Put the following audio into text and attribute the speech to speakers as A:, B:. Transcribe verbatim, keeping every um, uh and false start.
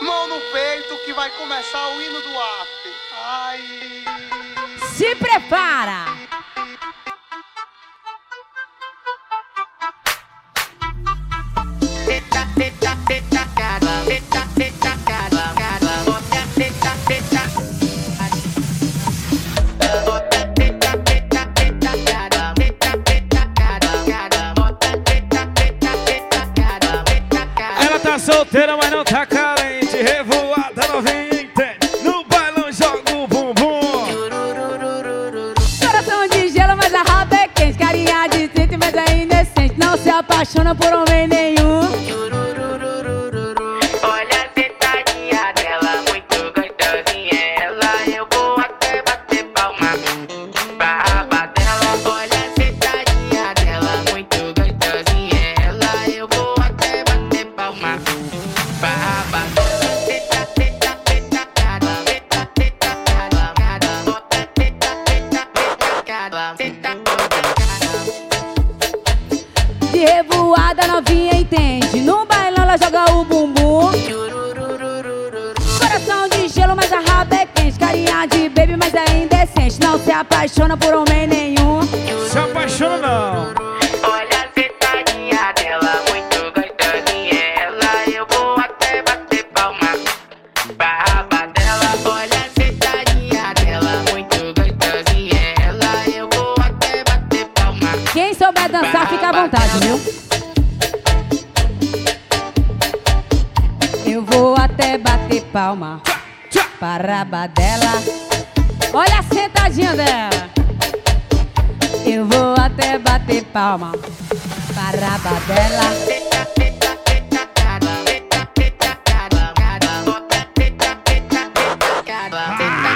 A: Mão no peito que vai começar o hino do after. Ai.
B: Se prepara.
C: Teta, teta, teta, cara. Teta, teta, cara. Bota teta, teta. Bota teta, teta, teta, cara. Teta, teta, cara. Bota teta, teta, teta, cara. Teta, cara.
D: Ela tá solteira, mas não tá carente. Revoada novinha, entende? No bailão joga o bumbum.
B: Coração de gelo, mas a raba é quente. Carinha de triste, mas é indecente. Não se apaixona por homem nenhum.
C: Olha a tentadinha dela, muito gostosinha ela. Eu vou até bater palma pra raba dela. Olha a tentadinha dela, muito gostosinha ela. Eu vou até bater palma pra raba dela. Teta, teta, teta, cara. Teta, teta, cara. Bota teta, teta, teta, cara. Teta, teta, cara.
B: De revoada novinha entende. No bailão ela joga o bumbum. Coração de gelo, mas a raba é quente. Carinha de baby, mas é indecente. Não se apaixona por homem nenhum.
D: Se apaixona não.
C: Olha a sentadinha dela, muito gostosinha ela. Eu vou até bater palma pra raba dela. Olha a sentadinha dela, muito gostosinha ela. Eu vou até bater palma.
B: Quem souber dançar, fica à vontade, viu? Eu vou até bater palma para a raba dela. Olha a sentadinha dela. Eu vou até bater palma para a raba dela.
C: Teta, teta, teta, cara. Teta, teta, cara. Bota teta, teta, teta, cara. Teta,